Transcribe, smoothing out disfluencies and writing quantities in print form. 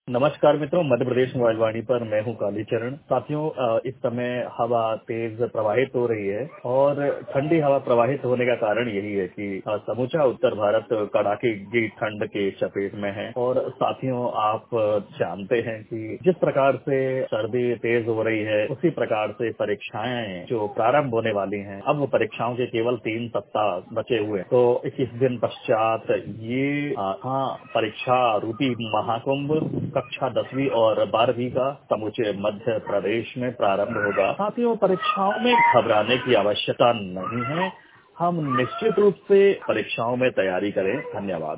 नमस्कार मित्रों, मध्य प्रदेश मोबाइल वाणी पर मैं हूं कालीचरण। साथियों, इस समय हवा तेज प्रवाहित हो रही है और ठंडी हवा प्रवाहित होने का कारण यही है कि समूचा उत्तर भारत कड़ाके की ठंड के चपेट में है। और साथियों, आप जानते हैं कि जिस प्रकार से सर्दी तेज हो रही है उसी प्रकार से परीक्षाएं जो प्रारंभ होने वाली हैं, अब परीक्षाओं के केवल 3 सप्ताह बचे हुए हैं। तो 21 दिन पश्चात ये परीक्षा रूपी महाकुंभ कक्षा 10वीं और 12वीं का समूचे मध्य प्रदेश में प्रारंभ होगा। साथियों, परीक्षाओं में घबराने की आवश्यकता नहीं है। हम निश्चित रूप से परीक्षाओं में तैयारी करें। धन्यवाद।